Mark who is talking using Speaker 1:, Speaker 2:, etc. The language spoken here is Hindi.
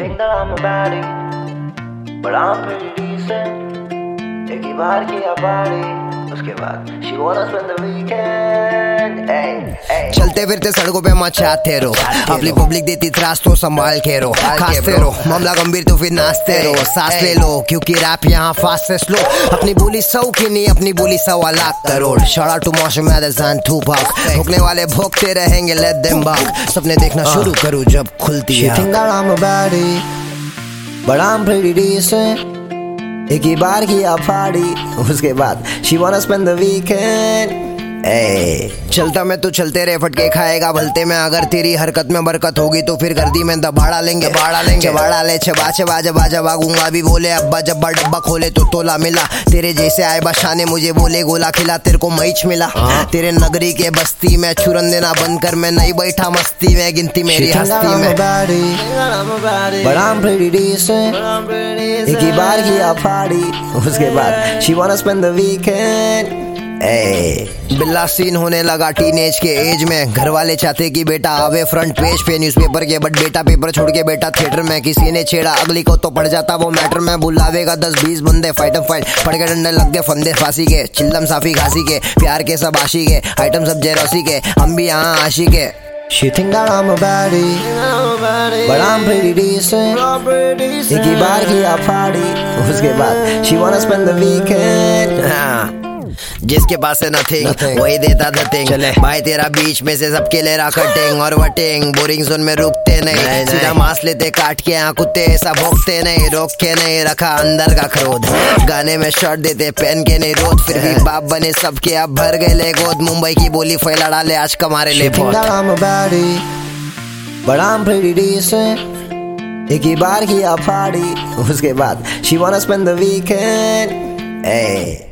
Speaker 1: think that I'm a baddie, but I'm pretty decent. एक ही बार किया पार्टी, उसके बाद she wanna spend the weekend.
Speaker 2: चलते फिरते सड़कों पे मचाते रहो, अपनी पब्लिक देती त्रास तो संभाल के रो, खाते रहो मामला गंभीर तो फिर नाचते रहो, सांस ले लो क्योंकि रैप यहाँ फास्ट है स्लो, अपनी बोली 100 की नहीं अपनी बोली 1.25 lakh crore. Shout out to Marshall Mathers and Tupac, भोगने वाले भोगते रहेंगे let them back, सपने देखना शुरू करूँ जब खुलती है।
Speaker 1: She think that I'm a baddie, but I'm pretty decent. एक ही बार किया पार्टी, उसके बाद she wanna spend the weekend.
Speaker 2: चलता मैं तो चलते रहे, फटके खाएगा भलते में, अगर तेरी हरकत में बरकत होगी तो फिर गर्दी में दबाड़ा लेंगे, चबाड़ा ले चबा चबा जबा जबा गूंगा भी बोले अब्बा जब्बा डब्बा खोले तो तोला मिला, तेरे जैसे आए बादशाह ने मुझे बोले गोला खिला, तेरे को मैच मिला, तेरे नगरी के बस्ती में चुरन देना बंद कर, मैं नहीं बैठा मस्ती में गिनती मेरी हस्ती में।
Speaker 1: But I'm pretty decent. एक ही बार किया पार्टी, उसके बाद she wanna spend the weekend.
Speaker 2: बिल्ला सीन होने लगा टीनेज के एज में, घर वाले चाहते कि बेटा आवे फ्रंट पेज पे न्यूज़पेपर के, बट बेटा पेपर छोड़ के बेटा थिएटर में, किसी ने छेड़ा अगली को तो पड़ जाता वो मैटर में, बुलावेगा 10-20 बंदे फाइट पड़ के डंडे लग गए फंदे फांसी के, चिल्लम साफी खांसी के, प्यार के सब आशी के, आइटम सब जेरोसी के, हम भी यहाँ आशी के।
Speaker 1: She think that I'm a baddie, but I'm pretty decent. एक ही बार किया पार्टी, उसके बाद she wanna spend the weekend.
Speaker 2: जिसके पास है नथिंग वही देता नथिंग, भाई तेरा बीच में से सबके ले रहा कटिंग और वटिंग, बोरिंग जोन में रुकते नहीं, सीधा मांस लेते काट के यहाँ कुत्ते ऐसा भोगते नहीं, रोक के नहीं रखा अंदर का क्रोध, गाने में शर्ट देते पहन के नहीं रोद, फिर भी बाप बने सबके अब भर गए ले गोद, मुंबई की बोली फैला डाले आज कमारे ले बहुत।
Speaker 1: I'm a baddie, but I'm pretty decent. एक ही बार किया पार्टी, उसके बाद she wanna spend the weekend.